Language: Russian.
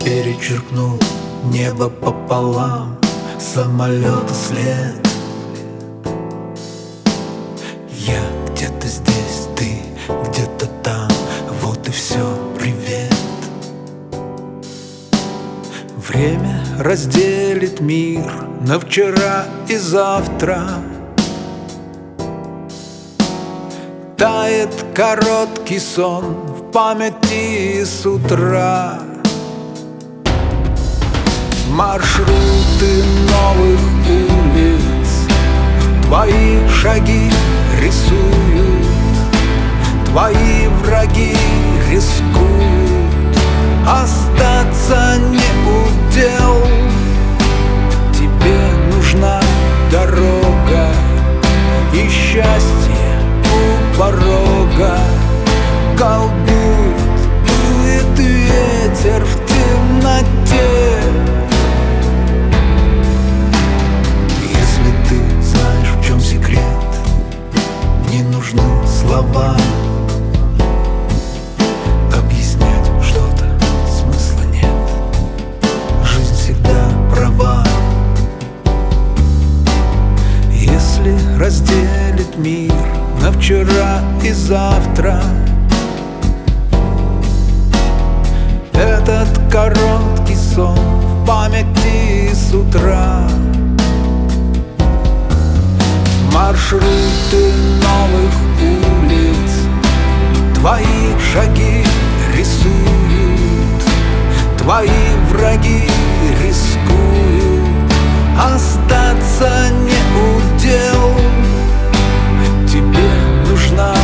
Перечеркнул небо пополам, самолета след. Я где-то здесь, ты где-то там, вот и все, привет. Время разделит мир на вчера и завтра. Тает короткий сон в памяти с утра. Маршруты новых улиц твои шаги рисуют, твои враги рискуют. Остаться не удел, тебе нужна дорога и счастье у порога. Колдует, дует ветер в темноте. Если ты знаешь, в чем секрет, не нужны слова. Объяснять что-то смысла нет, жизнь всегда права. Если разделит мир на вчера и завтра, этот короткий сон в памяти с утра. Маршруты новых улиц твои шаги рисуют, твои враги рискуют. Остаться не удел, тебе нужна